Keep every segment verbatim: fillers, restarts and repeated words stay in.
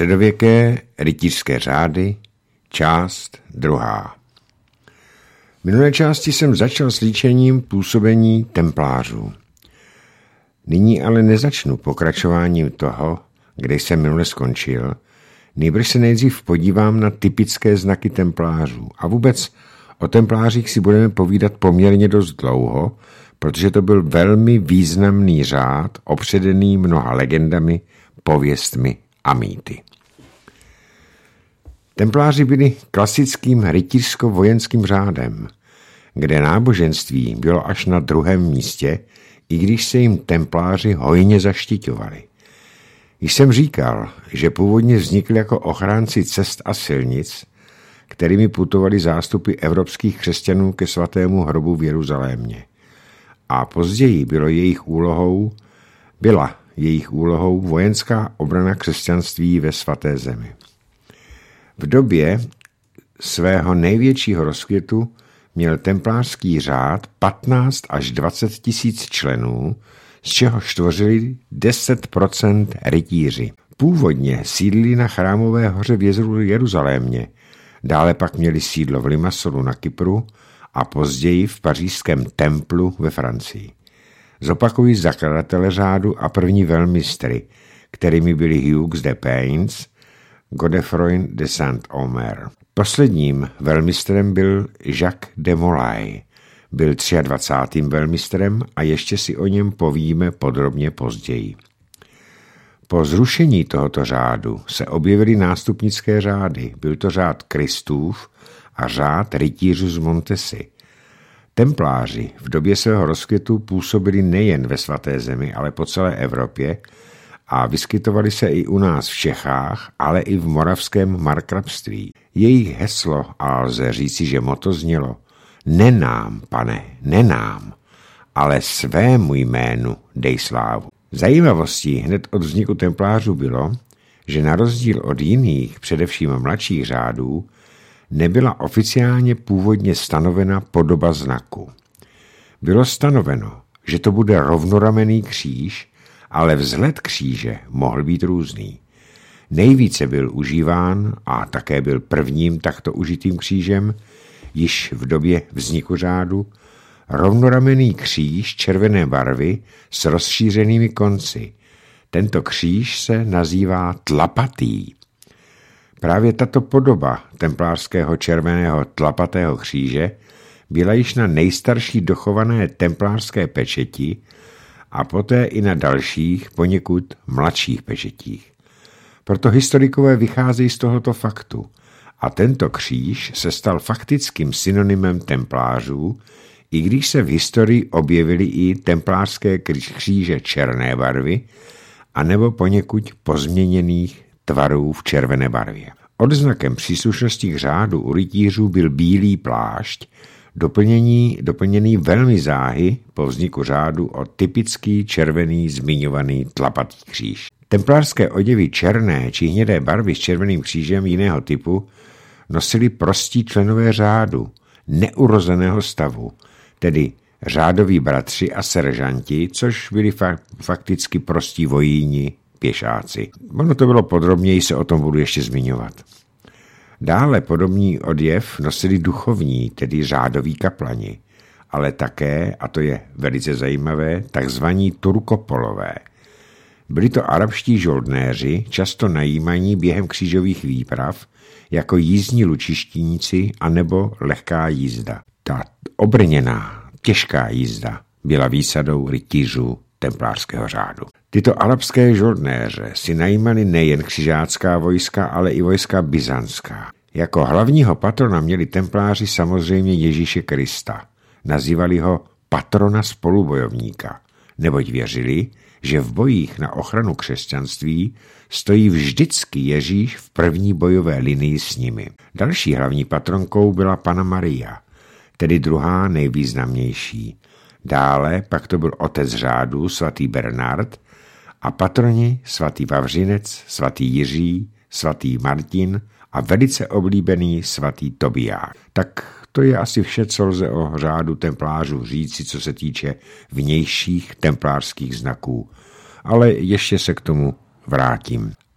Středověké rytířské řády, část druhá. V minulé části jsem začal s líčením působení templářů. Nyní ale nezačnu pokračováním toho, kde jsem minule skončil, nýbrž se nejdřív podívám na typické znaky templářů. A vůbec o templářích si budeme povídat poměrně dost dlouho, protože to byl velmi významný řád, opředený mnoha legendami, pověstmi a mýty. Templáři byli klasickým rytířsko-vojenským řádem, kde náboženství bylo až na druhém místě, i když se jim templáři hojně zaštiťovali. Již jsem říkal, že původně vznikli jako ochránci cest a silnic, kterými putovali zástupy evropských křesťanů ke svatému hrobu v Jeruzalémě. A později bylo jejich úlohou, byla jejich úlohou vojenská obrana křesťanství ve svaté zemi. V době svého největšího rozkvětu měl templářský řád patnáct až dvacet tisíc členů, z čehož tvořili deset procent rytíři. Původně sídlili na Chrámové hoře v Jeruzalémě, dále pak měli sídlo v Limassolu na Kypru a později v pařížském Templu ve Francii. Zopakují zakladatele řádu a první velmistry, kterými byli Hughes de Paynes, Godefroy de Saint-Omer. Posledním velmistrem byl Jacques de Molay. Byl dvacátým třetím velmistrem a ještě si o něm povíme podrobně později. Po zrušení tohoto řádu se objevily nástupnické řády. Byl to řád Kristův a řád rytířů z Montesy. Templáři v době svého rozkvětu působili nejen ve svaté zemi, ale po celé Evropě a vyskytovali se i u nás v Čechách, ale i v moravském markrabství. Jejich heslo, a lze říci, že motto znělo: ne nám, pane, ne nám, ale svému jménu dej slávu. Zajímavostí hned od vzniku templářů bylo, že na rozdíl od jiných, především mladších řádů, nebyla oficiálně původně stanovena podoba znaku. Bylo stanoveno, že to bude rovnoramenný kříž, ale vzhled kříže mohl být různý. Nejvíce byl užíván a také byl prvním takto užitým křížem již v době vzniku řádu rovnoramenný kříž červené barvy s rozšířenými konci. Tento kříž se nazývá tlapatý. Právě tato podoba templářského červeného tlapatého kříže byla již na nejstarší dochované templářské pečeti a poté i na dalších, poněkud mladších pečetích. Proto historikové vycházejí z tohoto faktu a tento kříž se stal faktickým synonymem templářů, i když se v historii objevily i templářské kříže černé barvy anebo poněkud pozměněných tvarů v červené barvě. Odznakem příslušnosti k řádu u rytířů byl bílý plášť, doplněný, doplněný velmi záhy po vzniku řádu o typický červený zmiňovaný tlapatý kříž. Templářské oděvy černé či hnědé barvy s červeným křížem jiného typu nosili prostí členové řádu, neurozeného stavu, tedy řádoví bratři a seržanti, což byli fa- fakticky prostí vojíni, pěšáci. Ono to bylo podrobněji, se o tom budu ještě zmiňovat. Dále podobný oděv nosili duchovní, tedy řádoví kaplani, ale také, a to je velice zajímavé, takzvaní turkopolové. Byli to arabští žoldnéři, často najímaní během křížových výprav, jako jízdní lučištíníci anebo lehká jízda. Ta obrněná, těžká jízda byla výsadou rytířů templářského řádu. Tyto arabské žoldnéře si najímali nejen křižácká vojska, ale i vojska byzantská. Jako hlavního patrona měli templáři samozřejmě Ježíše Krista. Nazývali ho patrona spolubojovníka, neboť věřili, že v bojích na ochranu křesťanství stojí vždycky Ježíš v první bojové linii s nimi. Další hlavní patronkou byla Panna Maria, tedy druhá nejvýznamnější. Dále pak to byl otec řádu svatý Bernard a patroni svatý Vavřinec, svatý Jiří, svatý Martin a velice oblíbený svatý Tobiáš. Tak to je asi vše, co lze o řádu templářů říci, co se týče vnějších templářských znaků. Ale ještě se k tomu vrátím.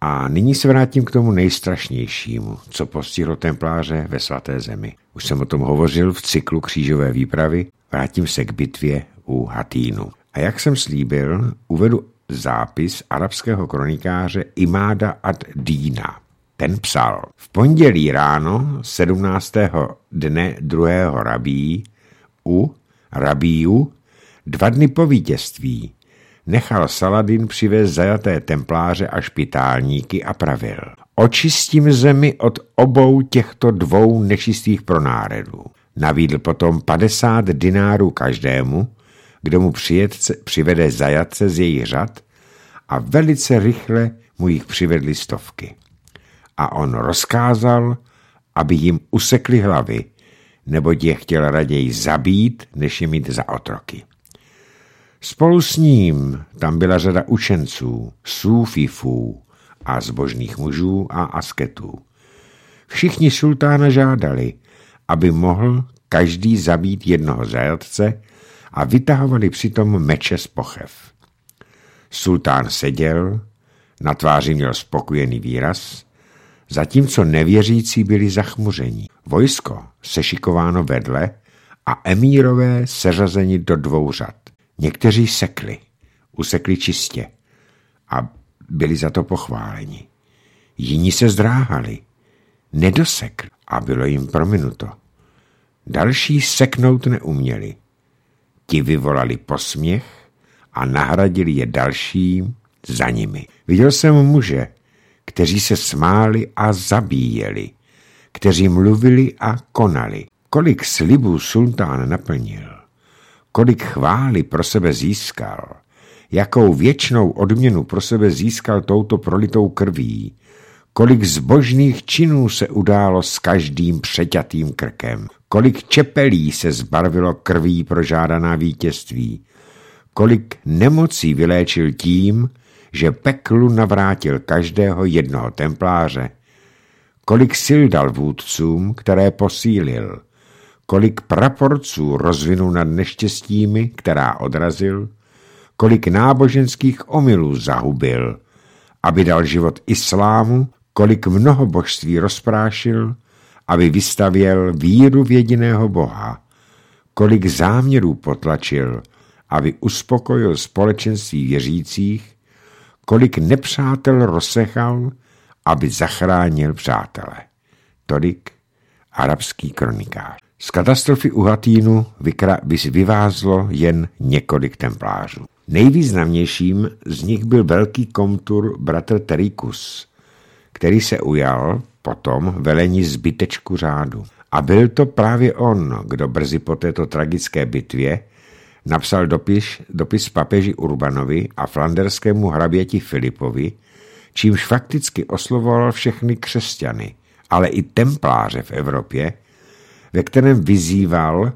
A nyní se vrátím k tomu nejstrašnějšímu, co postihlo templáře ve Svaté zemi. Už jsem o tom hovořil v cyklu Křížové výpravy, vrátím se k bitvě u Hatínu. A jak jsem slíbil, uvedu zápis arabského kronikáře Imáda ad-Dína. Ten psal: v pondělí ráno sedmnáctého dne druhého rabí u rabíu dva dny po vítězství nechal Saladin přivést zajaté templáře a špitálníky a pravil: očistím zemi od obou těchto dvou nečistých pronáredů. Navídl potom padesát dinárů každému, kdo mu přijedce, přivede zajatce z jejich řad, a velice rychle mu jich přivedli stovky. A on rozkázal, aby jim usekli hlavy, neboť je chtěl raději zabít, než je mít za otroky. Spolu s ním tam byla řada učenců, súfifů a zbožných mužů a asketů. Všichni sultána žádali, aby mohl každý zabít jednoho zajatce, a vytahovali přitom meče z pochev. Sultán seděl, na tváři měl spokojený výraz, zatímco nevěřící byli zachmuření. Vojsko sešikováno vedle a emírové seřazeni do dvou řad. Někteří sekli, usekli čistě a byli za to pochváleni. Jiní se zdráhali, nedosekli a bylo jim prominuto. Další seknout neuměli. Ti vyvolali posměch a nahradili je dalším za nimi. Viděl jsem muže, kteří se smáli a zabíjeli, kteří mluvili a konali. Kolik slibů sultán naplnil, kolik chvály pro sebe získal, jakou věčnou odměnu pro sebe získal touto prolitou krví, kolik zbožných činů se událo s každým přeťatým krkem, kolik čepelí se zbarvilo krví pro žádaná vítězství, kolik nemocí vyléčil tím, že peklu navrátil každého jednoho templáře, kolik sil dal vůdcům, které posílil, kolik praporců rozvinul nad neštěstími, která odrazil, kolik náboženských omylů zahubil, aby dal život islámu, kolik mnoho božství rozprášil, aby vystavěl víru v jediného Boha, kolik záměrů potlačil, aby uspokojil společenství věřících, kolik nepřátel rozsechal, aby zachránil přátele. Tolik arabský kronikář. Z katastrofy u Hatínu vyvázlo jen několik templářů. Nejvýznamnějším z nich byl velký komtur bratr Terikus, který se ujal potom velení zbytečku řádu. A byl to právě on, kdo brzy po této tragické bitvě napsal dopis, dopis papeži Urbanovi a flanderskému hraběti Filipovi, čímž fakticky oslovoval všechny křesťany, ale i templáře v Evropě, ve kterém vyzýval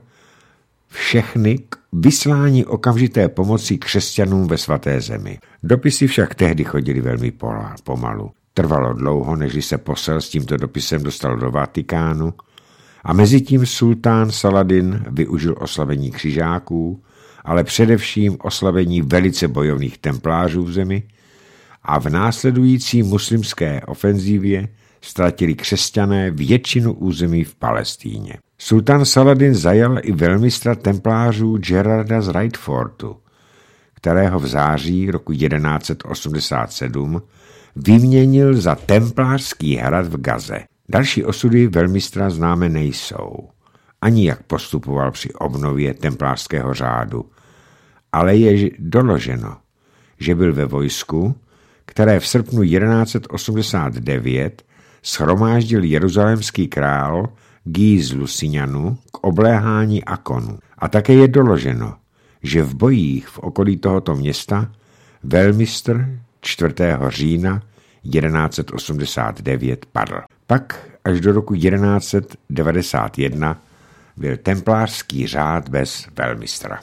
všechny k vyslání okamžité pomoci křesťanům ve Svaté zemi. Dopisy však tehdy chodily velmi pomalu. Trvalo dlouho, než se posel s tímto dopisem dostal do Vatikánu, a mezitím sultán Saladin využil oslavení křižáků, ale především oslavení velice bojovných templářů v zemi, a v následující muslimské ofenzívě ztratili křesťané většinu území v Palestíně. Sultán Saladin zajal i velmistra templářů Gerarda z Wrightfortu, kterého v září roku jedenáct set osmdesát sedm vyměnil za templářský hrad v Gaze. Další osudy velmistra známe nejsou, ani jak postupoval při obnově templářského řádu, ale je doloženo, že byl ve vojsku, které v srpnu jedenáct set osmdesát devět shromáždil jeruzalémský král Guy z Lusignanu k obléhání Akonu. A také je doloženo, že v bojích v okolí tohoto města velmistr čtvrtého října jedenáct set osmdesát devět padl. Pak až do roku jedenáct set devadesát jedna byl templářský řád bez velmistra.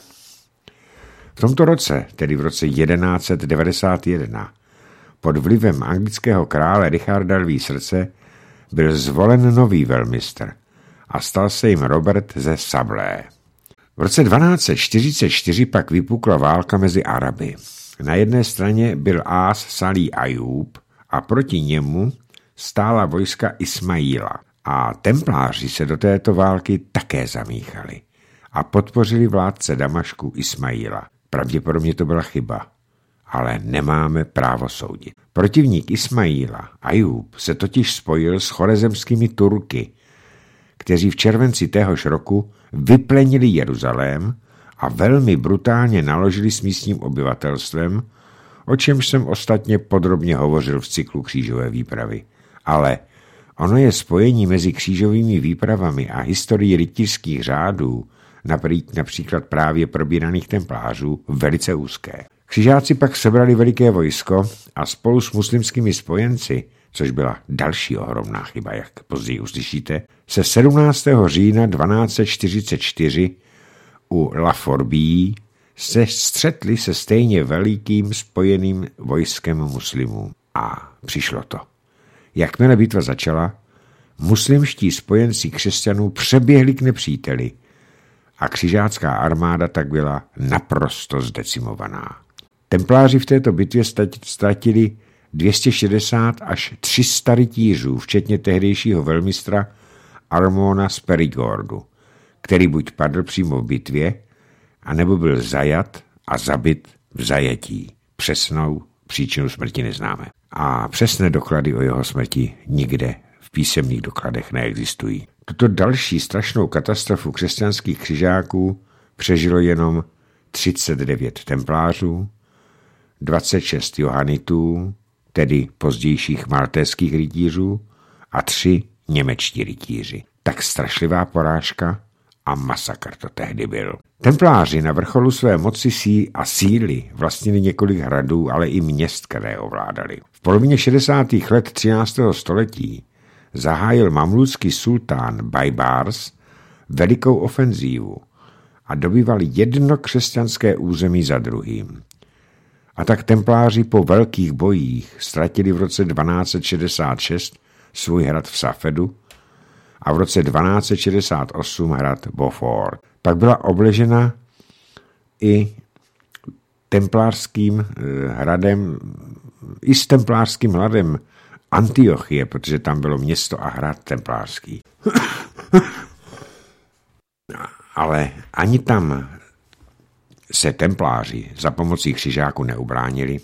V tomto roce, tedy v roce jedenáct set devadesát jedna, pod vlivem anglického krále Richarda Lví srdce byl zvolen nový velmistr a stal se jim Robert ze Sablé. V roce dvanáct set čtyřicet čtyři pak vypukla válka mezi Araby. Na jedné straně byl ás Salih Ajub a proti němu stála vojska Ismaila. A templáři se do této války také zamíchali a podpořili vládce Damašku Ismaila. Pravděpodobně to byla chyba, ale nemáme právo soudit. Protivník Ismaila, Ajub, se totiž spojil s chorezemskými Turky, kteří v červenci téhož roku vyplenili Jeruzalém a velmi brutálně naložili s místním obyvatelstvem, o čemž jsem ostatně podrobně hovořil v cyklu křížové výpravy. Ale ono je spojení mezi křížovými výpravami a historií rytířských řádů, například právě probíraných templářů, velice úzké. Křižáci pak sebrali veliké vojsko a spolu s muslimskými spojenci, což byla další ohromná chyba, jak později uslyšíte, se sedmnáctého října dvanáct set čtyřicet čtyři u La Forbie se střetli se stejně velikým spojeným vojskem muslimů. A přišlo to. Jakmile bitva začala, muslimští spojenci křesťanů přeběhli k nepříteli a křižácká armáda tak byla naprosto zdecimovaná. Templáři v této bitvě ztratili dvě stě šedesát až tři sta rytířů, včetně tehdejšího velmistra Armona z Perigordu, který buď padl přímo v bitvě, anebo byl zajat a zabit v zajetí. Přesnou příčinu smrti neznáme. A přesné doklady o jeho smrti nikde v písemných dokladech neexistují. Tuto další strašnou katastrofu křesťanských křižáků přežilo jenom třicet devět templářů, dvacet šest johanitů, tedy pozdějších maltéských rytířů, a tři němečtí rytíři. Tak strašlivá porážka a masakr to tehdy byl. Templáři na vrcholu své moci sí a síly vlastnili několik hradů, ale i měst, které ovládali. V polovině šedesátých let třináctého století zahájil mamlúcký sultán Baibars velikou ofenzívu a dobýval jedno křesťanské území za druhým. A tak templáři po velkých bojích ztratili v roce dvanáct set šedesát šest svůj hrad v Safedu a v roce dvanáct set šedesát osm hrad Beaufort. Pak byla obležena i templářským hradem, i s templářským hradem Antiochie, protože tam bylo město a hrad templářský. Ale ani tam se templáři za pomocí křižáků neubránili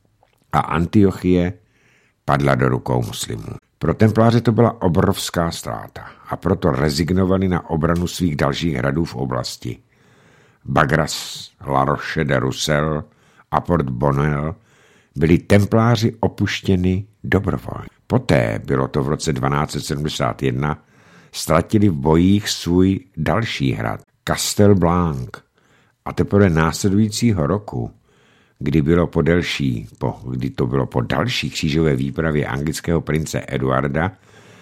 a Antiochie padla do rukou muslimů. Pro templáře to byla obrovská ztráta a proto rezignovali na obranu svých dalších hradů v oblasti. Bagras, La Roche de Roussel a Port Bonel byli templáři opuštěni dobrovolně. Poté, bylo to v roce dvanáct set sedmdesát jedna, ztratili v bojích svůj další hrad, Castel Blanc, a teprve následujícího roku, kdy, bylo po delší, po, kdy to bylo po další křížové výpravě anglického prince Eduarda,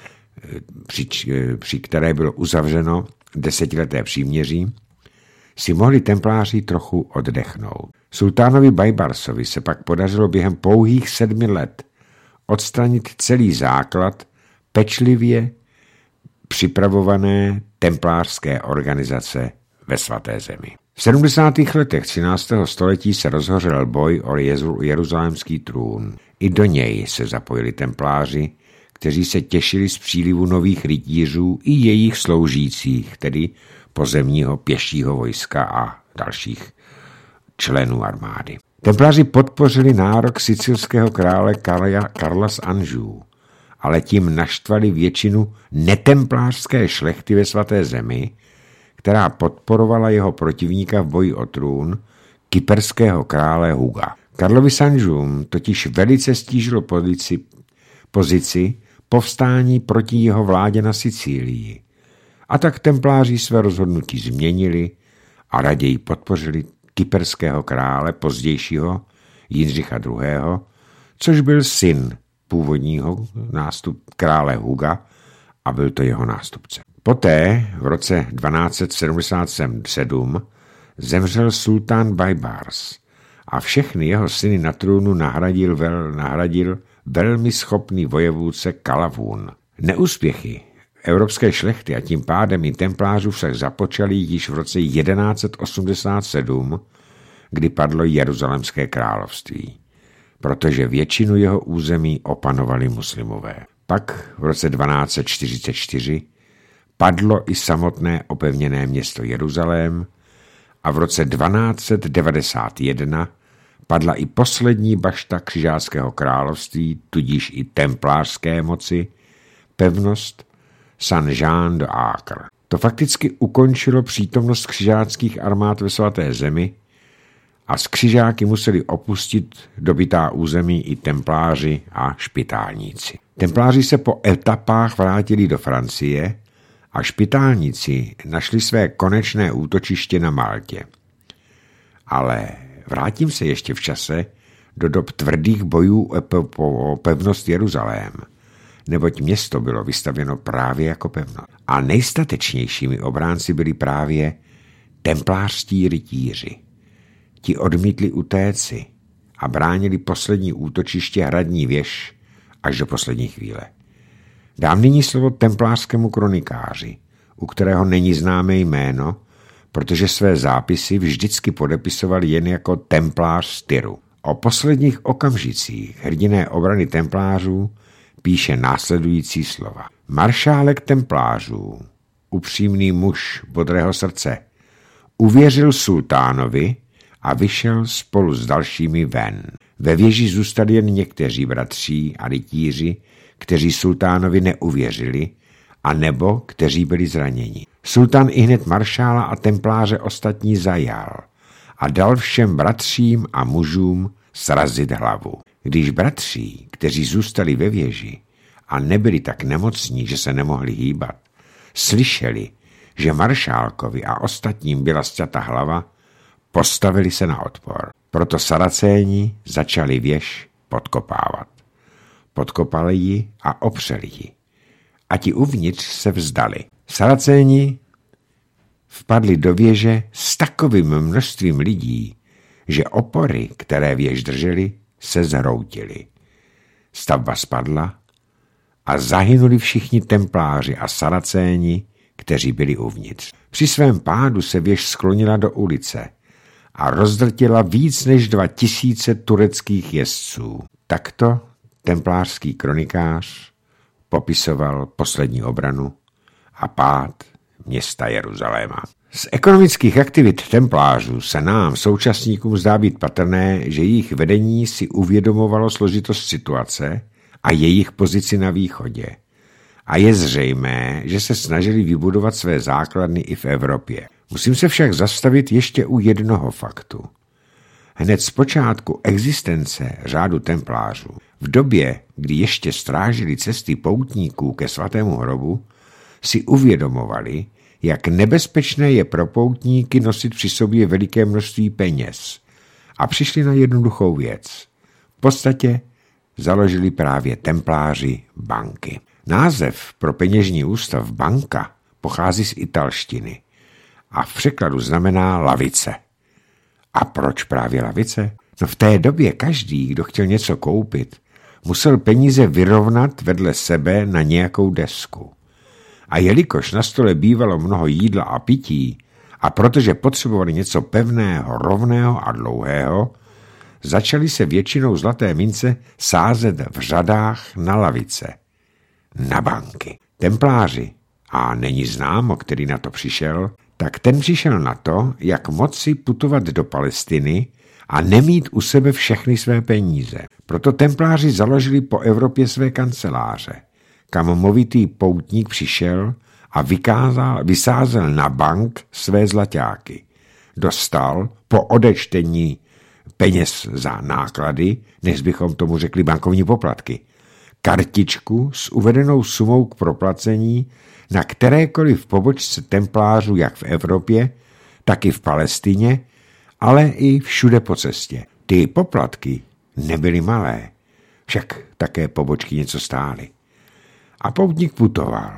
při, při které bylo uzavřeno desetileté příměří, si mohli templáři trochu oddechnout. Sultánovi Bajbarsovi se pak podařilo během pouhých sedmi let odstranit celý základ pečlivě připravované templářské organizace ve Svaté zemi. V sedmdesátých letech třináctého století se rozhořel boj o jeruzalémský trůn. I do něj se zapojili templáři, kteří se těšili z přílivu nových rytířů i jejich sloužících, tedy pozemního pěšího vojska a dalších členů armády. Templáři podpořili nárok sicilského krále Karla z Anjou, ale tím naštvali většinu netemplářské šlechty ve Svaté zemi, která podporovala jeho protivníka v boji o trůn, kyperského krále Huga. Karlovi z Anjou totiž velice stížilo pozici, pozici povstání proti jeho vládě na Sicílii. A tak templáři své rozhodnutí změnili a raději podpořili kyperského krále pozdějšího Jindřicha druhého., což byl syn původního nástup krále Huga a byl to jeho nástupce. Poté v roce dvanáct set sedmdesát sedm zemřel sultán Baibars a všechny jeho syny na trůnu nahradil, vel, nahradil velmi schopný vojevůdce Kalavún. Neúspěchy evropské šlechty a tím pádem i templářů však započaly již v roce jedenáct set osmdesát sedm, kdy padlo Jeruzalémské království. protože většinu jeho území opanovali muslimové. Pak v roce dvanáct set čtyřicet čtyři padlo i samotné opevněné město Jeruzalém a v roce dvanáct set devadesát jedna padla i poslední bašta křižáckého království, tudíž i templářské moci, pevnost Saint-Jean d'Acre. To fakticky ukončilo přítomnost křižáckých armád ve svaté zemi a z křižáky museli opustit dobytá území i templáři a špitálníci. Templáři se po etapách vrátili do Francie a špitálníci našli své konečné útočiště na Maltě. Ale vrátím se ještě v čase do dob tvrdých bojů o pevnost Jeruzalém, neboť město bylo vystavěno právě jako pevnost. A nejstatečnějšími obránci byli právě templářští rytíři. Ti odmítli utéci a bránili poslední útočiště hradní věž až do poslední chvíle. Dám nyní slovo templářskému kronikáři, u kterého není známé jméno, protože své zápisy vždycky podepisoval jen jako templář z Tyru. O posledních okamžicích hrdiné obrany templářů píše následující slova. Maršálek templářů, upřímný muž bodrého srdce, uvěřil sultánovi a vyšel spolu s dalšími ven. Ve věži zůstali jen někteří bratří a rytíři, kteří sultánovi neuvěřili, a nebo kteří byli zraněni. Sultán ihned maršála a templáře ostatní zajal a dal všem bratřím a mužům srazit hlavu. Když bratří, kteří zůstali ve věži a nebyli tak nemocní, že se nemohli hýbat, slyšeli, že maršálkovi a ostatním byla sťata hlava, postavili se na odpor. Proto Saracéni začali věž podkopávat. Podkopali ji a opřeli ji. A ti uvnitř se vzdali. Saracéni vpadli do věže s takovým množstvím lidí, že opory, které věž drželi, se zhroutily. Stavba spadla a zahynuli všichni templáři a Saracéni, kteří byli uvnitř. Při svém pádu se věž sklonila do ulice a rozdrtila víc než dva tisíce tureckých jezdců. Takto templářský kronikář popisoval poslední obranu a pád města Jeruzaléma. Z ekonomických aktivit templářů se nám, současníkům, zdá být patrné, že jejich vedení si uvědomovalo složitost situace a jejich pozici na východě. A je zřejmé, že se snažili vybudovat své základny i v Evropě. Musím se však zastavit ještě u jednoho faktu. Hned z počátku existence řádu templářů, v době, kdy ještě strážili cesty poutníků ke svatému hrobu, si uvědomovali, jak nebezpečné je pro poutníky nosit při sobě veliké množství peněz, a přišli na jednoduchou věc. V podstatě založili právě templáři banky. Název pro peněžní ústav banka pochází z italštiny a v překladu znamená lavice. A proč právě lavice? No v té době každý, kdo chtěl něco koupit, musel peníze vyrovnat vedle sebe na nějakou desku. A jelikož na stole bývalo mnoho jídla a pití, a protože potřebovali něco pevného, rovného a dlouhého, začaly se většinou zlaté mince sázet v řadách na lavice, na banky. Templáři, a není známo, který na to přišel, tak ten přišel na to, jak moci putovat do Palestiny a nemít u sebe všechny své peníze. Proto templáři založili po Evropě své kanceláře, kam movitý poutník přišel a vykázal, vysázel na bank své zlaťáky. Dostal po odečtení peněz za náklady, než bychom tomu řekli bankovní poplatky, kartičku s uvedenou sumou k proplacení na kterékoliv pobočce templářů jak v Evropě, tak i v Palestině, ale i všude po cestě. Ty poplatky nebyly malé, však také pobočky něco stály. A poutník putoval.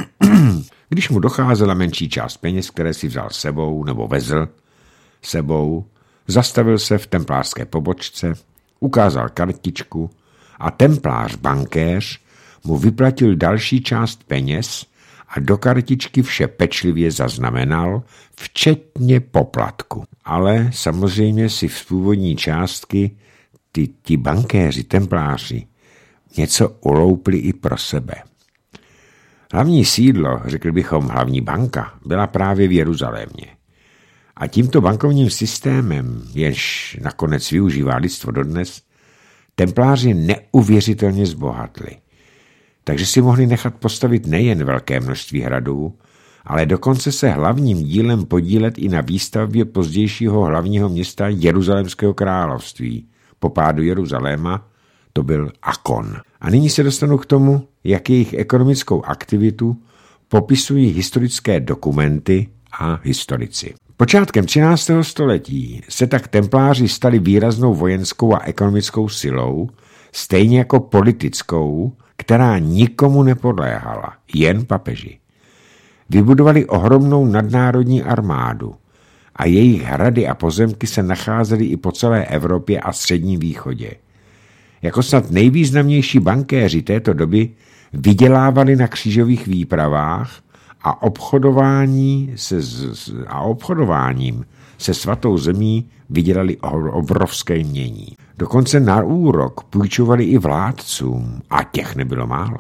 Když mu docházela menší část peněz, které si vzal sebou nebo vezl sebou, zastavil se v templářské pobočce, ukázal kartičku a templář bankéř mu vyplatil další část peněz a do kartičky vše pečlivě zaznamenal, včetně poplatku. Ale samozřejmě si v původní částky ty, ti bankéři, templáři, něco uloupli i pro sebe. Hlavní sídlo, řekli bychom hlavní banka, byla právě v Jeruzalémě. A tímto bankovním systémem, jenž nakonec využívá lidstvo dodnes, templáři neuvěřitelně zbohatli. Takže si mohli nechat postavit nejen velké množství hradů, ale dokonce se hlavním dílem podílet i na výstavbě pozdějšího hlavního města Jeruzalémského království. Po pádu Jeruzaléma to byl Akon. A nyní se dostanu k tomu, jak jejich ekonomickou aktivitu popisují historické dokumenty a historici. Počátkem třináctého století se tak templáři stali výraznou vojenskou a ekonomickou silou, stejně jako politickou, která nikomu nepodléhala, jen papeži. Vybudovali ohromnou nadnárodní armádu a jejich hrady a pozemky se nacházely i po celé Evropě a Středním východě. Jako snad nejvýznamnější bankéři této doby vydělávali na křížových výpravách a, obchodování se, a obchodováním se svatou zemí vydělali obrovské jmění. Dokonce na úrok půjčovali i vládcům a těch nebylo málo.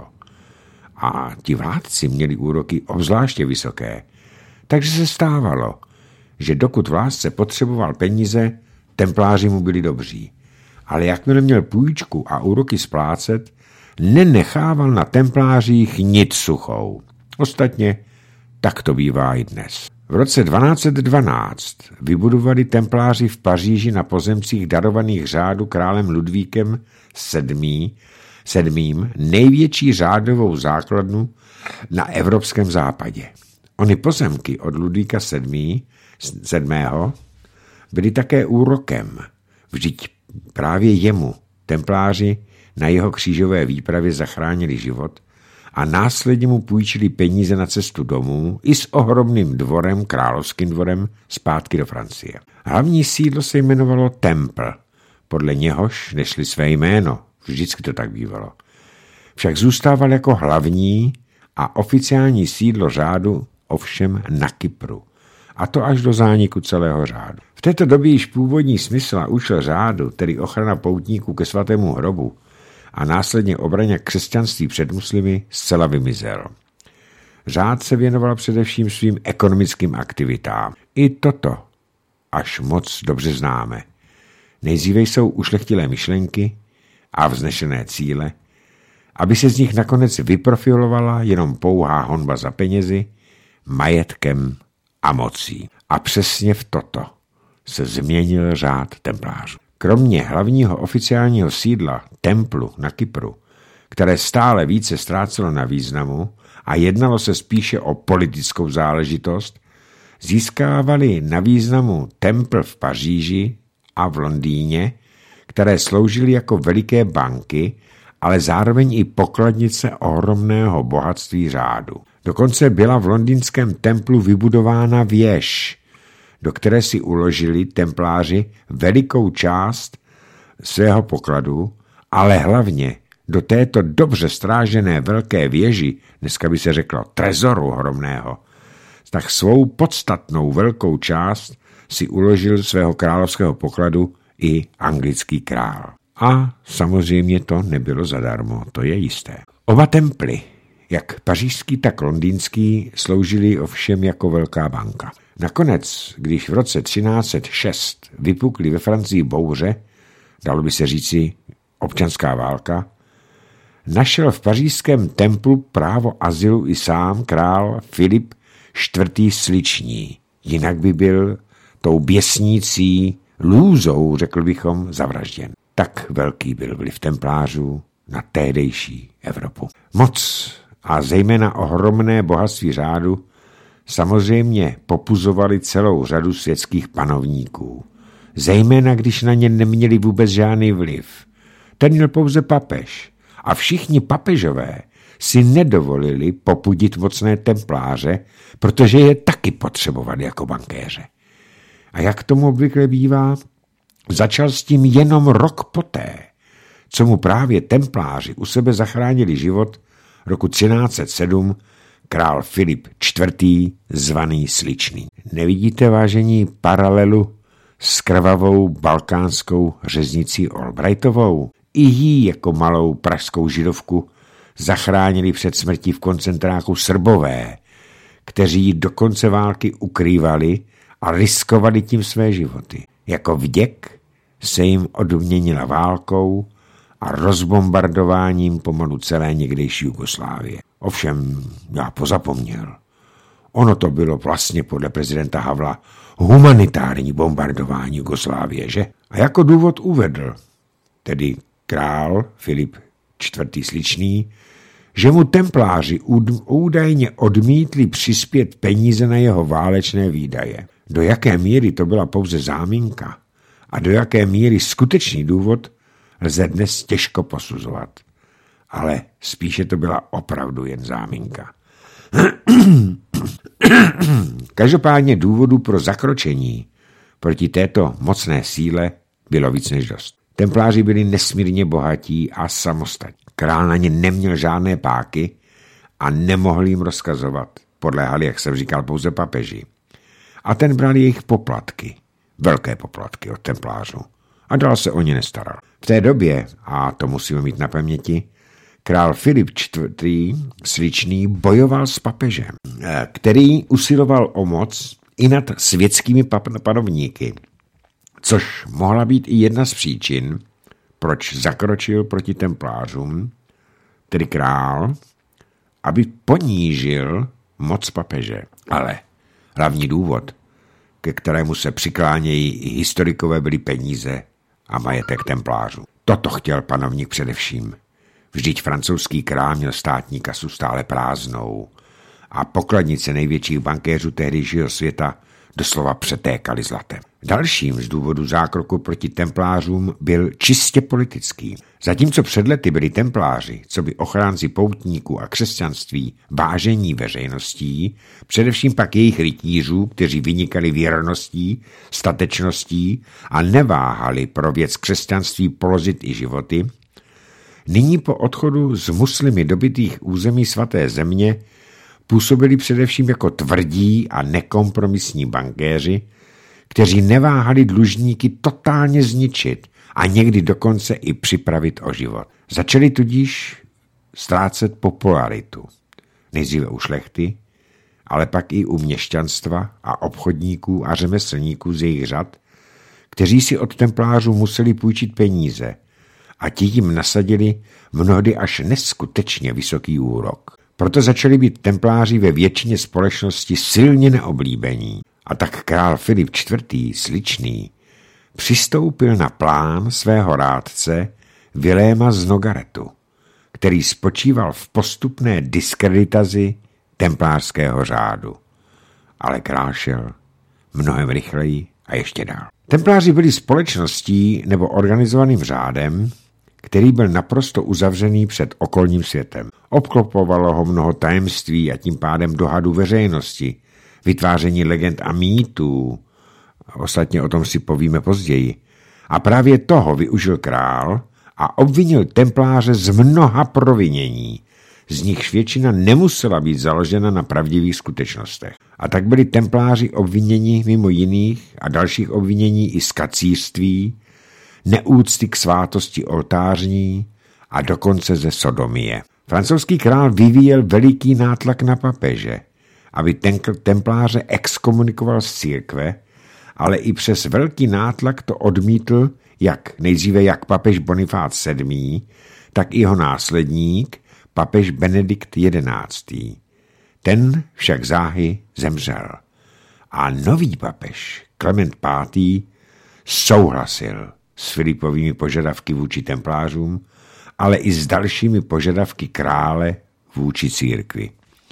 A ti vládci měli úroky obzvláště vysoké, takže se stávalo, že dokud vládce potřeboval peníze, templáři mu byli dobří. Ale jakmile měl půjčku a úroky splácet, nenechával na templářích nic suchou. Ostatně tak to bývá i dnes. V roce dvanáct set dvanáct vybudovali templáři v Paříži na pozemcích darovaných řádu králem Ludvíkem sedmým. sedmým největší řádovou základnu na evropském západě. Ony pozemky od Ludvíka sedmého. byly také úrokem. Vždyť právě jemu templáři na jeho křížové výpravě zachránili život a následně mu půjčili peníze na cestu domů i s ohromným dvorem, královským dvorem, zpátky do Francie. Hlavní sídlo se jmenovalo Templ, podle něhož nešli své jméno, vždycky to tak bývalo. Však zůstával jako hlavní a oficiální sídlo řádu ovšem na Kypru, a to až do zániku celého řádu. V této době již původní smysl a účel řádu, tedy ochrana poutníků ke svatému hrobu a následně obraně křesťanství před muslimy, zcela vymizel. Řád se věnoval především svým ekonomickým aktivitám. I toto až moc dobře známe. Nejdříve jsou ušlechtilé myšlenky a vznešené cíle, aby se z nich nakonec vyprofilovala jenom pouhá honba za penězi, majetkem a mocí. A přesně v toto se změnil řád templářů. Kromě hlavního oficiálního sídla Templu na Kypru, které stále více ztrácelo na významu a jednalo se spíše o politickou záležitost, získávali na významu Templ v Paříži a v Londýně, které sloužily jako veliké banky, ale zároveň i pokladnice ohromného bohatství řádu. Dokonce byla v londýnském templu vybudována věž, do které si uložili templáři velikou část svého pokladu, ale hlavně do této dobře strážené velké věži, dneska by se řeklo trezoru ohromného, tak svou podstatnou velkou část si uložil svého královského pokladu i anglický král. A samozřejmě to nebylo zadarmo, to je jisté. Oba temply, jak pařížský, tak londýnský, sloužily ovšem jako velká banka. Nakonec, když v roce třináct set šest vypukly ve Francii bouře, dalo by se říci občanská válka, našel v pařížském templu právo azylu i sám král Filip čtvrtý. Sliční. Jinak by byl tou běsnící lůzou, řekl bychom, zavražděn. Tak velký byl vliv templářů na tehdejší Evropu. Moc a zejména ohromné bohatství řádu samozřejmě popuzovali celou řadu světských panovníků. Zejména když na ně neměli vůbec žádný vliv. Ten měl pouze papež a všichni papežové si nedovolili popudit mocné templáře, protože je taky potřebovali jako bankéře. A jak tomu obvykle bývá, začal s tím jenom rok poté, co mu právě templáři u sebe zachránili život roku třináct set sedm král Filip čtvrtý. Zvaný Sličný. Nevidíte, vážení, paralelu s krvavou balkánskou řeznicí Albrightovou. I jí jako malou pražskou židovku zachránili před smrtí v koncentráku Srbové, kteří ji do konce války ukrývali a riskovali tím své životy. Jako vděk se jim odměnila válkou a rozbombardováním pomalu celé někdejší Jugoslávie. Ovšem, já pozapomněl. Ono to bylo vlastně podle prezidenta Havla humanitární bombardování Jugoslávie, že? A jako důvod uvedl, tedy král Filip čtvrtý. Sličný, že mu templáři údajně odmítli přispět peníze na jeho válečné výdaje. Do jaké míry to byla pouze záminka a do jaké míry skutečný důvod lze dnes těžko posuzovat. Ale spíše to byla opravdu jen záminka. Každopádně důvodů pro zakročení proti této mocné síle bylo víc než dost. Templáři byli nesmírně bohatí a samostatní. Král na ně neměl žádné páky a nemohl jim rozkazovat. Podléhali, jak jsem říkal, pouze papeži. A ten bral jejich poplatky, velké poplatky od templářů. A dál se o ně nestaral. V té době, a to musíme mít na paměti, král Filip čtvrtý. Sličný bojoval s papežem, který usiloval o moc i nad světskými panovníky, což mohla být i jedna z příčin, proč zakročil proti templářům, tedy král, aby ponížil moc papeže. Ale hlavní důvod, ke kterému se přiklánějí i historikové, byly peníze a majetek templářů. Toto chtěl panovník především. Vždyť francouzský král měl státní kasu stále prázdnou a pokladnice největších bankéřů tehdejšího světa doslova přetékaly zlatem. Dalším z důvodů zákroku proti templářům byl čistě politický. Zatímco před lety byli templáři, co by ochránci poutníků a křesťanství, vážení veřejností, především pak jejich rytířů, kteří vynikali věrností, statečností a neváhali pro věc křesťanství položit i životy, nyní po odchodu z muslimy dobytých území svaté země působili především jako tvrdí a nekompromisní bankéři, kteří neváhali dlužníky totálně zničit a někdy dokonce i připravit o život. Začali tudíž ztrácet popularitu. Nejdříve u šlechty, ale pak i u měšťanstva a obchodníků a řemeslníků z jejich řad, kteří si od templářů museli půjčit peníze a ti jim nasadili mnohdy až neskutečně vysoký úrok. Proto začali být templáři ve většině společnosti silně neoblíbení. A tak král Filip čtvrtý. Sličný přistoupil na plán svého rádce Viléma z Nogaretu, který spočíval v postupné diskreditaci templářského řádu. Ale král šel mnohem rychleji a ještě dál. Templáři byli společností nebo organizovaným řádem, který byl naprosto uzavřený před okolním světem. Obklopovalo ho mnoho tajemství a tím pádem dohadů veřejnosti, vytváření legend a mýtů. Ostatně o tom si povíme později. A právě toho využil král a obvinil templáře z mnoha provinění. Z nichž většina nemusela být založena na pravdivých skutečnostech. A tak byli templáři obviněni mimo jiných a dalších obvinění i z kacířství, neúcty k svátosti oltářní a dokonce ze sodomie. Francouzský král vyvíjel veliký nátlak na papeže, aby ten templáře exkomunikoval z církve, ale i přes velký nátlak to odmítl jak nejdříve jak papež Bonifác sedmý, tak i jeho následník, papež Benedikt jedenáctý. Ten však záhy zemřel. A nový papež, Klement pátý. souhlasil s Filipovými požadavky vůči templářům, ale i s dalšími požadavky krále vůči církvi.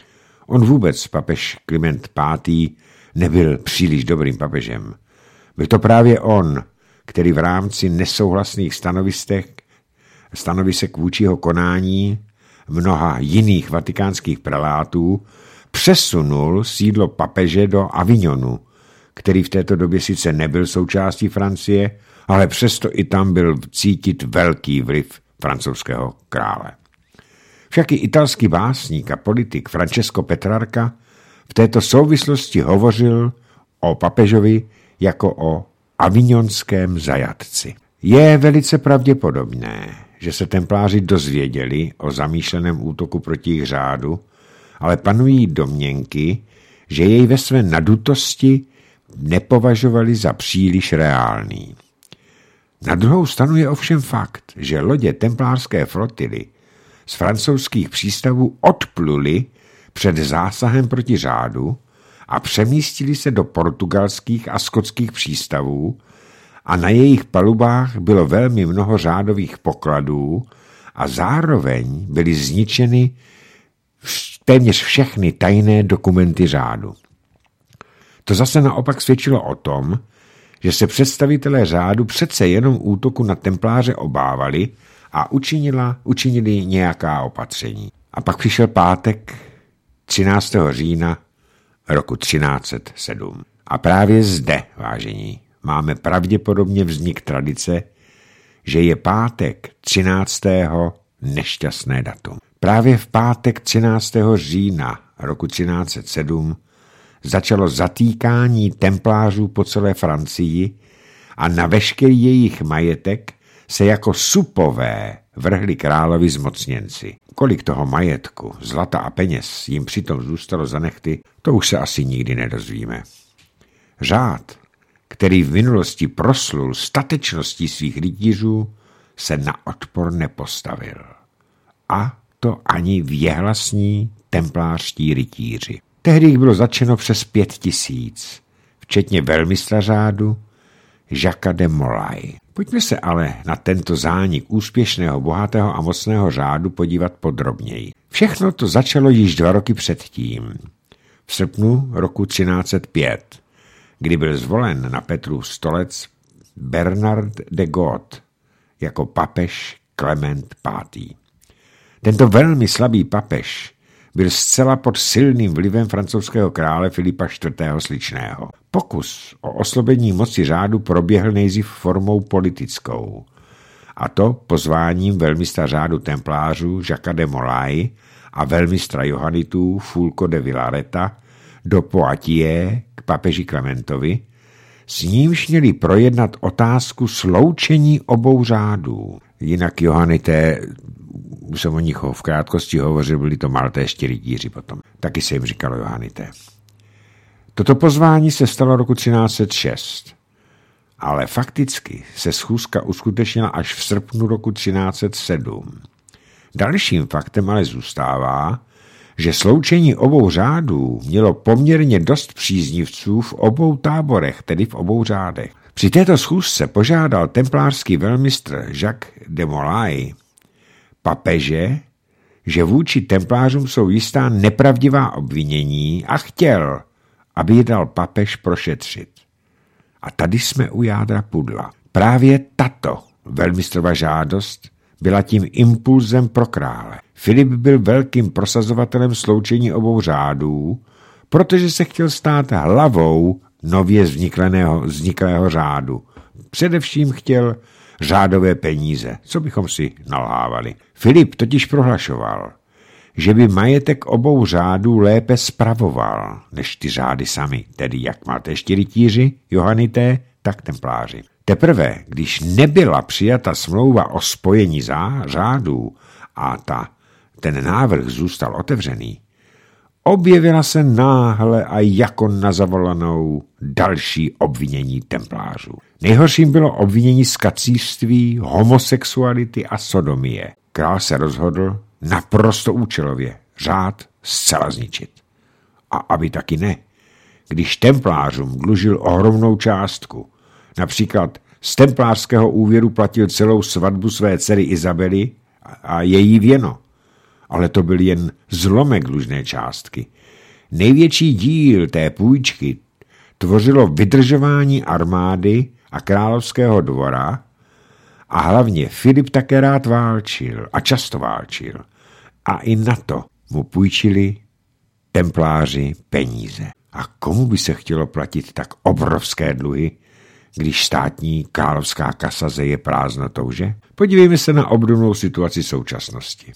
On vůbec, papež Kliment pátý. nebyl příliš dobrým papežem. Byl to právě on, který v rámci nesouhlasných stanovisek, stanovisek vůčiho konání mnoha jiných vatikánských prelátů přesunul sídlo papeže do Avignonu, který v této době sice nebyl součástí Francie, ale přesto i tam byl cítit velký vliv francouzského krále. Však i italský básník a politik Francesco Petrarca v této souvislosti hovořil o papežovi jako o avignonském zajatci. Je velice pravděpodobné, že se templáři dozvěděli o zamýšleném útoku proti jejich řádu, ale panují domněnky, že jej ve své nadutosti nepovažovali za příliš reálný. Na druhou stranu je ovšem fakt, že lodě templářské flotily z francouzských přístavů odpluly před zásahem proti řádu a přemístili se do portugalských a skotských přístavů a na jejich palubách bylo velmi mnoho řádových pokladů a zároveň byly zničeny téměř všechny tajné dokumenty řádu. To zase naopak svědčilo o tom, že se představitelé řádu přece jenom útoku na templáře obávali a učinila, učinili nějaká opatření. A pak přišel pátek třináctého října roku třináct set sedm. A právě zde, vážení, máme pravděpodobně vznik tradice, že je pátek třináctého nešťastné datum. Právě v pátek třináctého října roku třináct set sedm začalo zatýkání templářů po celé Francii a na veškerý jejich majetek se jako supové vrhli královi zmocněnci. Kolik toho majetku, zlata a peněz jim přitom zůstalo za nehty, to už se asi nikdy nedozvíme. Řád, který v minulosti proslul statečností svých rytířů, se na odpor nepostavil. A to ani věhlasní templářští rytíři. Tehdy jich bylo zatčeno přes pět tisíc, včetně velmistra řádu Jacques de Molay. Pojďme se ale na tento zánik úspěšného, bohatého a mocného řádu podívat podrobněji. Všechno to začalo již dva roky předtím, v srpnu roku třináct set pět, kdy byl zvolen na Petrův stolec Bernard de Got jako papež Klement pátý. Tento velmi slabý papež byl zcela pod silným vlivem francouzského krále Filipa čtvrtého. Sličného. Pokus o oslobení moci řádu proběhl nejdřív formou politickou, a to pozváním velmistra řádu templářů Jacques de Molay a velmistra johanitů Fulco de Villareta do Poitiers k papeži Klementovi, s nímž měli projednat otázku sloučení obou řádů. Jinak johanité, už jsem o nich v krátkosti hovořil, byli to maltéští rytíři potom. Taky se jim říkalo johanité. Toto pozvání se stalo roku třináct set šest, ale fakticky se schůzka uskutečnila až v srpnu roku třináct set sedm. Dalším faktem ale zůstává, že sloučení obou řádů mělo poměrně dost příznivců v obou táborech, tedy v obou řádech. Při této schůzce požádal templářský velmistr Jacques de Molay papeže, že vůči templářům jsou jistá nepravdivá obvinění a chtěl, aby je dal papež prošetřit. A tady jsme u jádra pudla. Právě tato velmistrova žádost byla tím impulzem pro krále. Filip byl velkým prosazovatelem sloučení obou řádů, protože se chtěl stát hlavou nově vzniklého, vzniklého řádu. Především chtěl řádové peníze, co bychom si nalhávali. Filip totiž prohlašoval, že by majetek obou řádů lépe spravoval než ty řády sami, tedy jak maltéští rytíři, johanité, tak templáři. Teprve, když nebyla přijata smlouva o spojení zá, řádů a ta, ten návrh zůstal otevřený, objevila se náhle a jako na zavolanou další obvinění templářů. Nejhorším bylo obvinění z kacířství, homosexuality a sodomie. Král se rozhodl naprosto účelově řád zcela zničit. A aby taky ne, když templářům dlužil ohromnou částku, například z templářského úvěru platil celou svatbu své dcery Izabely a její věno, ale to byl jen zlomek dlužné částky. Největší díl té půjčky tvořilo vydržování armády a královského dvora a hlavně Filip také rád válčil a často válčil. A i na to mu půjčili templáři peníze. A komu by se chtělo platit tak obrovské dluhy, když státní královská kasa zeje prázdnotou, že? Podívejme se na obdobnou situaci současnosti.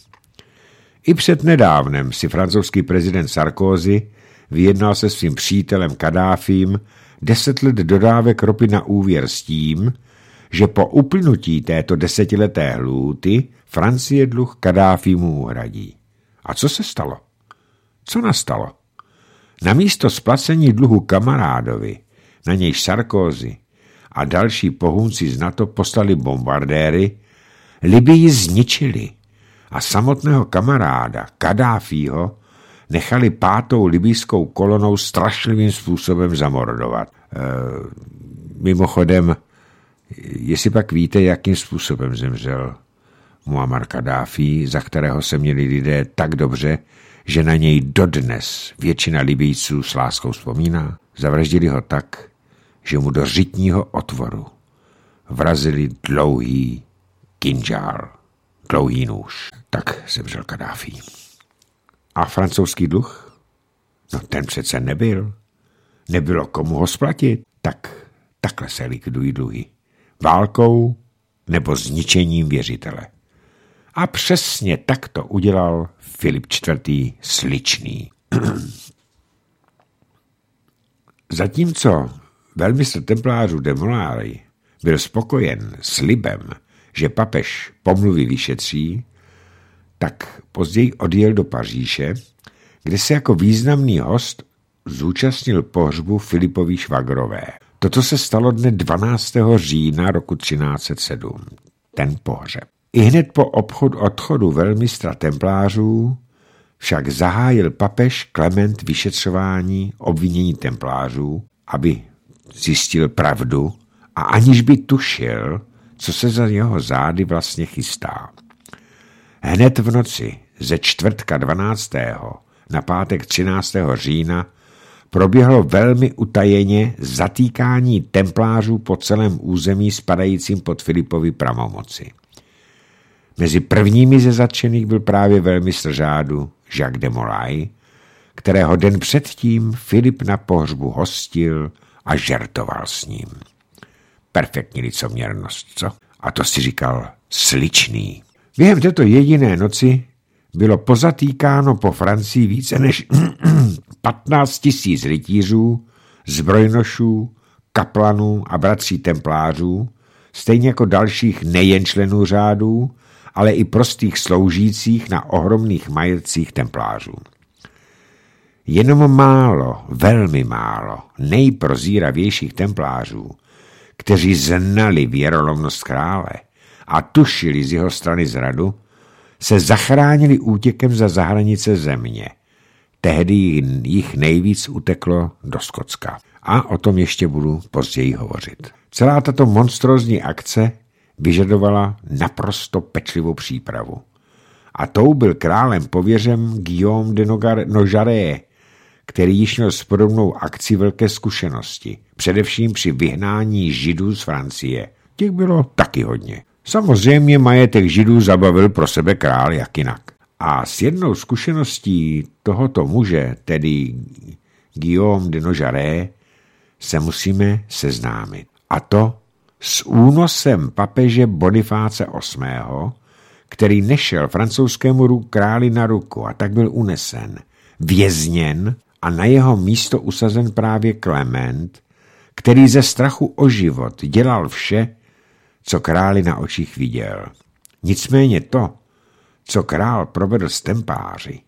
I před nedávnem si francouzský prezident Sarkozy vyjednal se svým přítelem Kadáfím deset let dodávek ropy na úvěr s tím, že po uplynutí této desetileté lhůty Francie dluh Kaddáfímu uhradí. A co se stalo? Co nastalo? Namísto splacení dluhu kamarádovi, na nějž Sarkozy a další pohůnci z NATO poslali bombardéry, Libyi zničili a samotného kamaráda Kaddáfího nechali pátou libijskou kolonou strašlivým způsobem zamordovat. E, mimochodem, jestli pak víte, jakým způsobem zemřel Muammar Kaddáfí, za kterého se měli lidé tak dobře, že na něj dodnes většina Libijců s láskou vzpomíná. Zavraždili ho tak, že mu do řitního otvoru vrazili dlouhý kinžál, dlouhý nůž. Tak zemřel Kaddáfí. A francouzský dluh? No ten přece nebyl. Nebylo komu ho splatit. Tak takhle se likvidují dluhy. Válkou nebo zničením věřitele. A přesně tak to udělal Filip čtvrtý. Sličný. Zatímco velmistr templářů de Molay byl spokojen s libem, že papež pomluvy vyšetří, tak později odjel do Paříže, kde se jako významný host zúčastnil pohřbu Filipovy švagrové. Toto se stalo dne dvanáctého října roku třináct set sedm. Ten pohřeb. I hned po obchod odchodu velmistra templářů však zahájil papež Klement vyšetřování obvinění templářů, aby zjistil pravdu a aniž by tušil, co se za jeho zády vlastně chystá. Hned v noci ze čtvrtka dvanáctého na pátek třináctého října proběhlo velmi utajeně zatýkání templářů po celém území spadajícím pod Filipovy pravomoci. Mezi prvními ze zatčených byl právě velmistr řádu Jacques de Molay, kterého den předtím Filip na pohřbu hostil a žertoval s ním. Perfektní licoměrnost, co? A to si říkal Sličný. Během této jediné noci bylo pozatýkáno po Francii více než patnáct tisíc rytířů, zbrojnošů, kaplanů a bratří templářů, stejně jako dalších nejen členů řádů, ale i prostých sloužících na ohromných majetcích templářů. Jenom málo, velmi málo nejprozíravějších templářů, kteří znali věrolomnost krále a tušili z jeho strany zradu, se zachránili útěkem za zahranice země. Tehdy jich nejvíc uteklo do Skotska. A o tom ještě budu později hovořit. Celá tato monstrózní akce vyžadovala naprosto pečlivou přípravu. A tou byl králem pověřen Guillaume de Nogaret, který již měl s podobnou akcí velké zkušenosti, především při vyhnání Židů z Francie. Těch bylo taky hodně. Samozřejmě majetek Židů zabavil pro sebe král jak jinak. A s jednou zkušeností tohoto muže, tedy Guillaume de Nogaret, se musíme seznámit. A to s únosem papeže Bonifáce osmého., který nešel francouzskému králi na ruku a tak byl unesen, vězněn a na jeho místo usazen právě Klement, který ze strachu o život dělal vše, co králi na očích viděl. Nicméně to, co král provedl s templáři,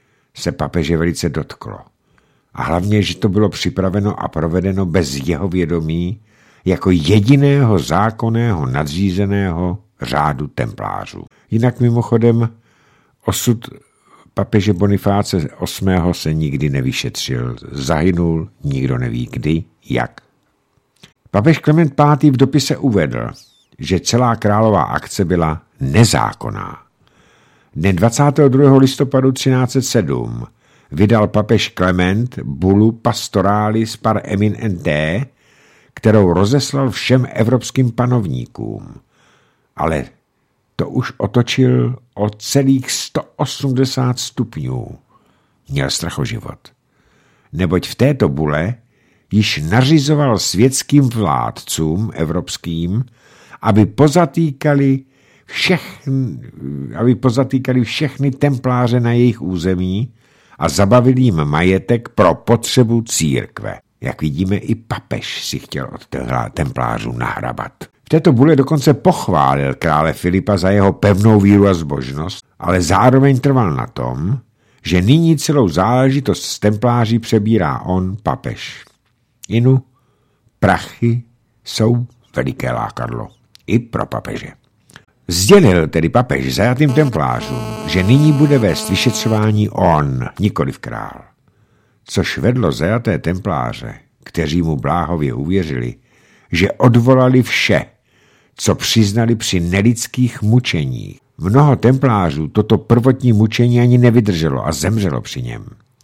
se papeže velice dotklo. A hlavně, že to bylo připraveno a provedeno bez jeho vědomí, jako jediného zákonného nadřízeného řádu templářů. Jinak mimochodem osud papeže Bonifáce osmého. se nikdy nevyšetřil. Zahynul, nikdo neví kdy, jak. Papež Klement pátý. v dopise uvedl, že celá králová akce byla nezákonná. Dne dvacátého druhého listopadu třináct set sedm vydal papež Klement bulu Pastoralis par eminente, kterou rozeslal všem evropským panovníkům. Ale to už otočil o celých sto osmdesát stupňů. Měl strach o život. Neboť v této bule již nařizoval světským vládcům evropským, aby pozatýkali všechny, aby pozatýkali všechny templáře na jejich území a zabavili jim majetek pro potřebu církve. Jak vidíme, i papež si chtěl od templářů nahrabat. V této bule dokonce pochválil krále Filipa za jeho pevnou víru a zbožnost, ale zároveň trval na tom, že nyní celou záležitost z templáří přebírá on, papež. Inu, prachy jsou veliké lákadlo i pro papeže. Sdělil tedy papež zajatým templářům, že nyní bude vést vyšetřování on, nikoliv král. Což vedlo zajaté templáře, kteří mu bláhově uvěřili, že odvolali vše, co přiznali při nelidských mučeních. Mnoho templářů toto prvotní mučení ani nevydrželo a zemřelo při něm.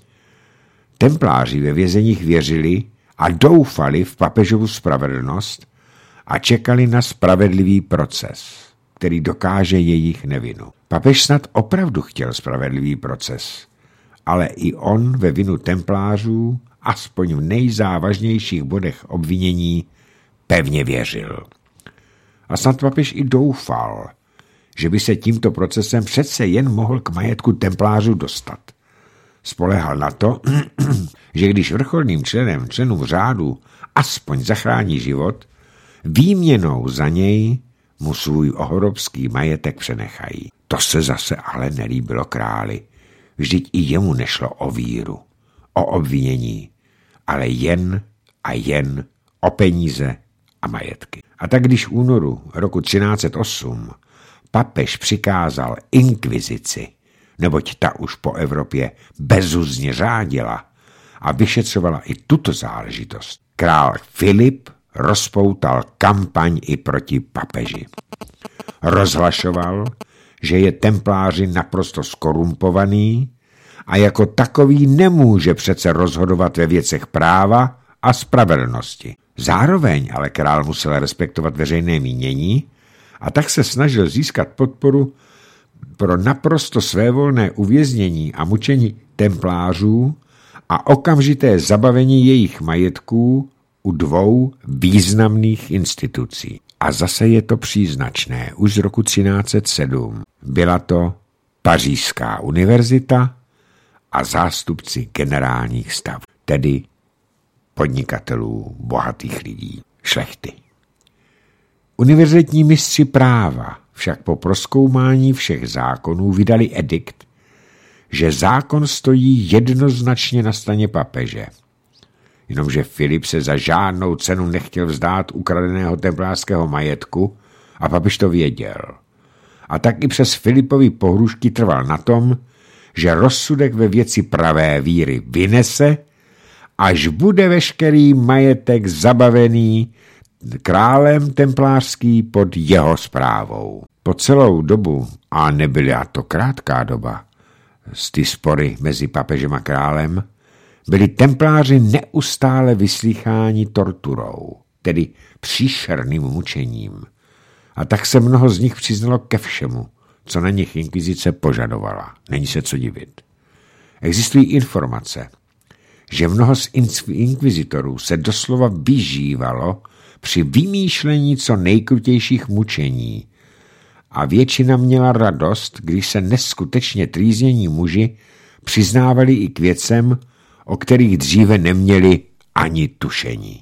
Templáři ve vězeních věřili a doufali v papežovu spravedlnost a čekali na spravedlivý proces, který dokáže jejich nevinu. Papež snad opravdu chtěl spravedlivý proces, ale i on ve vinu templářů, aspoň v nejzávažnějších bodech obvinění, pevně věřil. A snad papež i doufal, že by se tímto procesem přece jen mohl k majetku templářů dostat. Spolehal na to, že když vrcholným členem členům řádu aspoň zachrání život, výměnou za něj mu svůj ohrobský majetek přenechají. To se zase ale nelíbilo králi. Vždyť i jemu nešlo o víru, o obvinění, ale jen a jen o peníze a majetky. A tak když v únoru roku třináct set osm papež přikázal inkvizici, neboť ta už po Evropě bezuzně řádila a vyšetřovala i tuto záležitost, král Filip rozpoutal kampaň i proti papeži. Rozhlašoval, že je templáři naprosto skorumpovaný a jako takový nemůže přece rozhodovat ve věcech práva a spravedlnosti. Zároveň ale král musel respektovat veřejné mínění a tak se snažil získat podporu pro naprosto svévolné uvěznění a mučení templářů a okamžité zabavení jejich majetků u dvou významných institucí. A zase je to příznačné. Už z roku třináct set sedm byla to Pařížská univerzita a zástupci generálních stavů, tedy podnikatelů, bohatých lidí, šlechty. Univerzitní mistři práva však po prozkoumání všech zákonů vydali edikt, že zákon stojí jednoznačně na straně papeže. Jenomže Filip se za žádnou cenu nechtěl vzdát ukradeného templářského majetku a papež to věděl. A tak i přes Filipovy pohrůžky trval na tom, že rozsudek ve věci pravé víry vynese, až bude veškerý majetek zabavený králem templářský pod jeho správou. Po celou dobu, a nebyla to krátká doba, z ty spory mezi papežem a králem, byli templáři neustále vyslýcháni torturou, tedy příšerným mučením. A tak se mnoho z nich přiznalo ke všemu, co na nich inkvizice požadovala. Není se co divit. Existují informace, že mnoho z inkvizitorů se doslova vyžívalo při vymýšlení co nejkrutějších mučení a většina měla radost, když se neskutečně trýznění muži přiznávali i k věcem, o kterých dříve neměli ani tušení.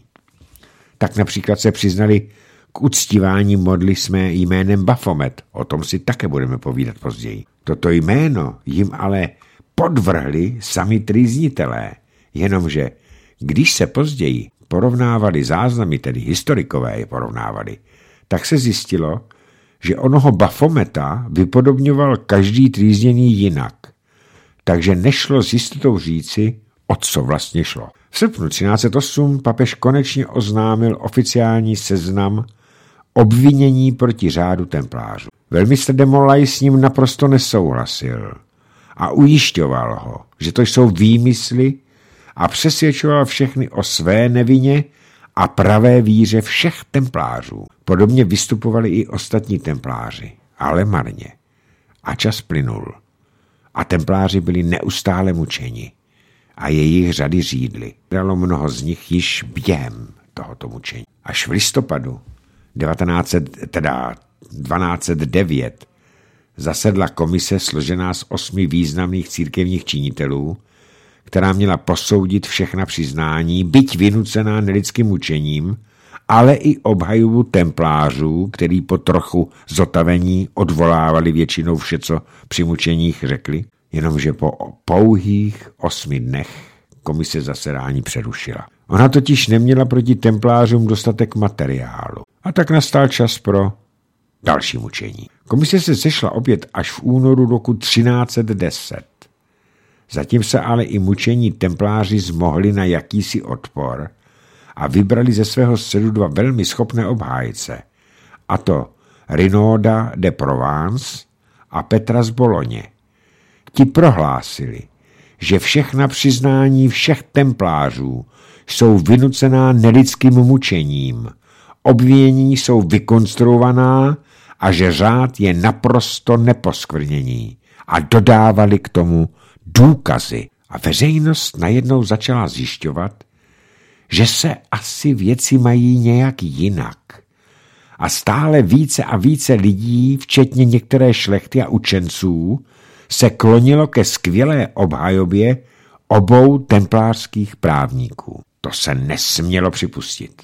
Tak například se přiznali k uctívání modly jsme jménem Baphomet. O tom si také budeme povídat později. Toto jméno jim ale podvrhli sami trýznitelé, jenomže když se později porovnávali záznamy, tedy historikové je porovnávali, tak se zjistilo, že onoho Baphometa vypodobňoval každý trýzněný jinak. Takže nešlo s jistotou říci, o co vlastně šlo. V srpnu třináct set osm papež konečně oznámil oficiální seznam obvinění proti řádu templářů. Velmistr de Molay s ním naprosto nesouhlasil a ujišťoval ho, že to jsou výmysly a přesvědčoval všechny o své nevině a pravé víře všech templářů. Podobně vystupovali i ostatní templáři, ale marně. A čas plynul. A templáři byli neustále mučeni a jejich řady řídly. Dalo mnoho z nich již během tohoto mučení. Až v listopadu devatenáct set, teda dvanáct set devět zasedla komise složená z osmi významných církevních činitelů, která měla posoudit všechna přiznání, byť vynucená nelidským mučením, ale i obhajobu templářů, který po trochu zotavení odvolávali většinou vše, co při mučeních řekli, jenomže po pouhých osmi dnech komise zasedání přerušila. Ona totiž neměla proti templářům dostatek materiálu. A tak nastal čas pro další mučení. Komise se sešla opět až v únoru roku třináct set deset. Zatím se ale i mučení templáři zmohli na jakýsi odpor a vybrali ze svého středu dva velmi schopné obhájce, a to Rinauda de Provence a Petra z Boloně. Ti prohlásili, že všechna přiznání všech templářů jsou vynucená nelidským mučením, obvinění jsou vykonstruovaná a že řád je naprosto neposkvrněný, a dodávali k tomu důkazy. A veřejnost najednou začala zjišťovat, že se asi věci mají nějak jinak. A stále více a více lidí, včetně některé šlechty a učenců, se klonilo ke skvělé obhajobě obou templářských právníků. To se nesmělo připustit.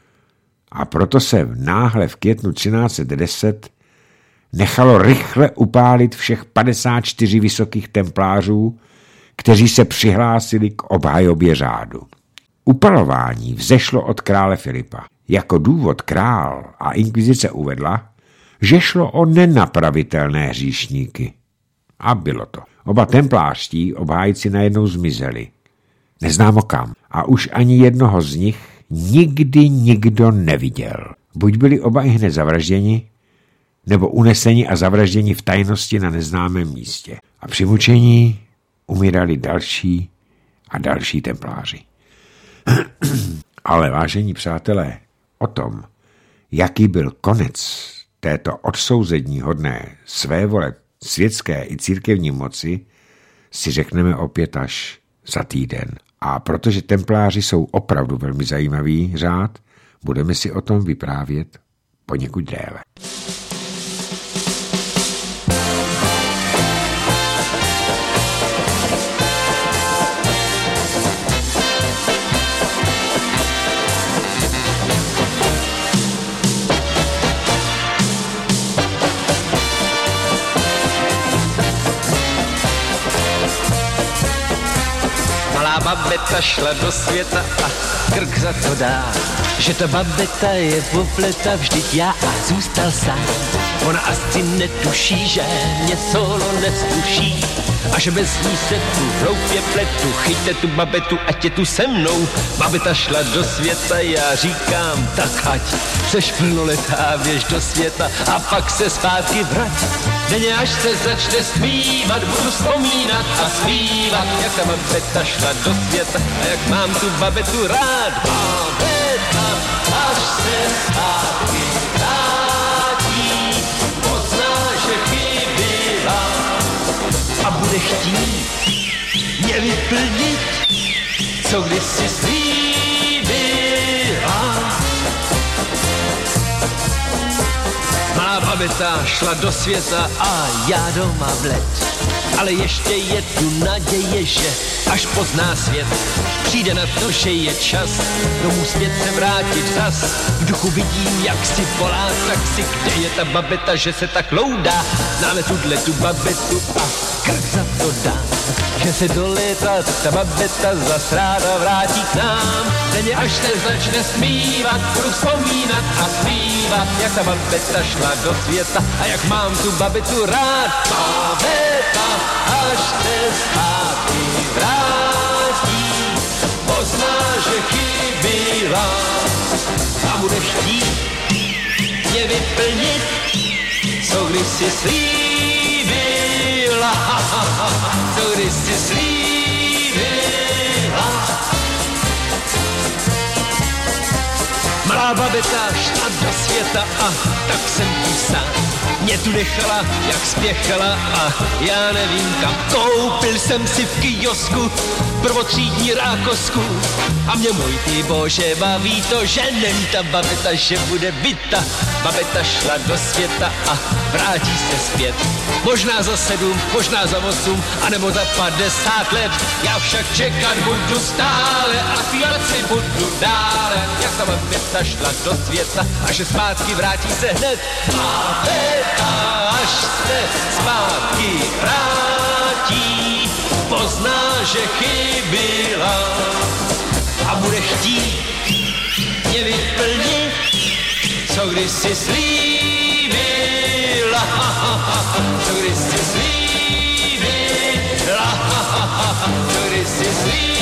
A proto se náhle v květnu třináct set deset nechalo rychle upálit všech padesát čtyři vysokých templářů, kteří se přihlásili k obhajobě řádu. Upalování vzešlo od krále Filipa. Jako důvod král a inkvizice uvedla, že šlo o nenapravitelné hříšníky. A bylo to. Oba templářští obhájci najednou zmizeli. Neznámo kam. A už ani jednoho z nich nikdy nikdo neviděl. Buď byli oba i hned zavražděni, nebo uneseni a zavražděni v tajnosti na neznámém místě. A při mučení umírali další a další templáři. Ale vážení přátelé, o tom, jaký byl konec této odsouzení hodné své vole světské i církevní moci, si řekneme opět až za týden. A protože templáři jsou opravdu velmi zajímavý řád, budeme si o tom vyprávět poněkud déle. Babeta šla do světa a krk za to dá, že ta babeta je popleta, vždyť já a zůstal sám. Ona asi netuší, že mě solo neskuší a že bez ní se tu hloupě pletu. Chyťte tu babetu, ať je tu se mnou. Babeta šla do světa, já říkám, tak ať seš plnoletá, běž do světa a pak se zpátky vrať. Denně až se začne zpívat, budu vzpomínat a zpívat, jak ta babeta šla do světa a jak mám tu babetu rád. Babeta, až se zpátky vrátí, pozná, že chybila a bude chtít mě vyplnit, co kdysi slíbila. Malá babeta šla do světa a já doma v led. Ale ještě je tu naděje, že až pozná svět, přijde na to, že je čas domů zpět se vrátit zas. V duchu vidím, jak si volá, tak si kde je ta babeta, že se tak loudá. Známe tuhle tu babetu a krk za to dám, že se do léta ta babeta zas ráda vrátí k nám. Denně až se začne zpívat, budu vzpomínat a zpívat, jak ta babeta šla do světa a jak mám tu babetu rád. Babeta, až se zpátky vrátí, pozná, že chybila a bude chtít mě vyplnit, co kdysi slíbila, co kdysi slíbila. Malá Má babeta šla do světa a tak jsem tu sám. Mě tu nechala, jak spěchala a já nevím kam. Koupil jsem si v kiosku prvotřídní rákosku a mě můj ty bože baví to, že není ta babeta, že bude byta. Babeta šla do světa a vrátí se zpět. Možná za sedm, možná za osm, anebo za padesát let. Já však čekat budu stále a zpívat si budu dále. Jak ta babeta šla do světa a že zpátky vrátí se hned. Babeta, až se zpátky vrátí, pozná, že chybila a bude chtít mě vyplnit, co když si slíbila, co když si slíbila, co když si slíbila.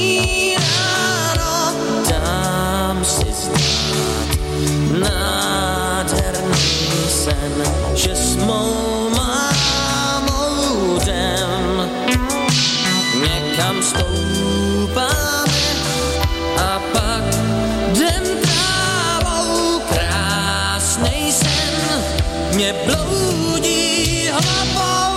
Nah. nádherný sen, že s mou mámou jdem. Někam stoupáme a pak jdem trávou, krásnej sen mě bloudí hlavou.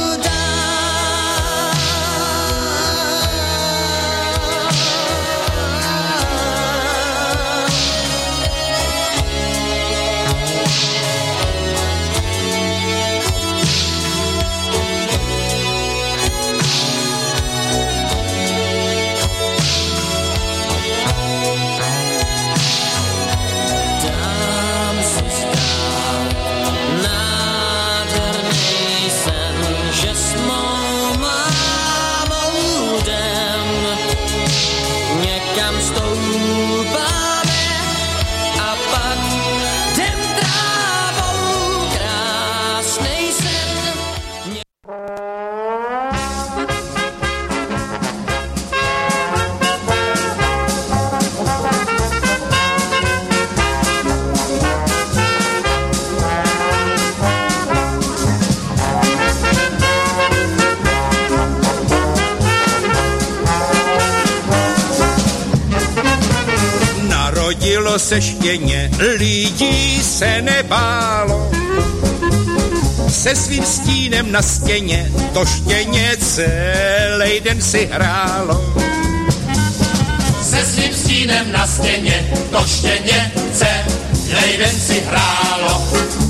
Se štěně, lidí se nebálo, se svým stínem na stěně, to štěně celej den si hrálo. Se svým stínem na stěně, to štěně celej den si hrálo.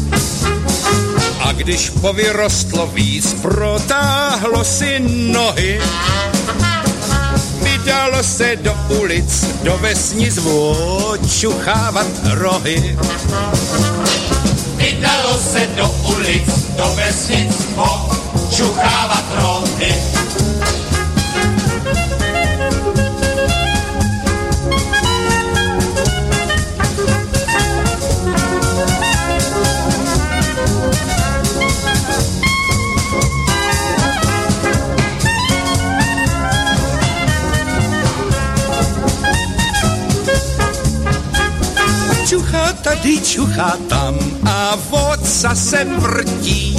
A když povyrostlo víc, protáhlo si nohy, vydalo se do ulic, do vesnic očuchávat rohy. Vydalo se do ulic, do vesnic očuchávat rohy. Čuchá tady, čuchá tam a vodca se vrtí.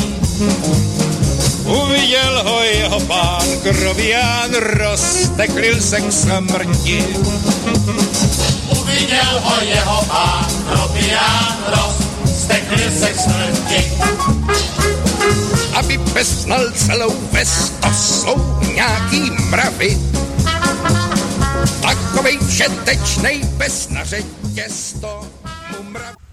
Uviděl ho jeho pán, krovián rozteklil se k smrti. Uviděl ho jeho pán, krovián rozteklil se k smrti. Aby pesnal celou ves, to jsou nějaký mravy. Takovej všetečnej pes na řetěz to mu mrav...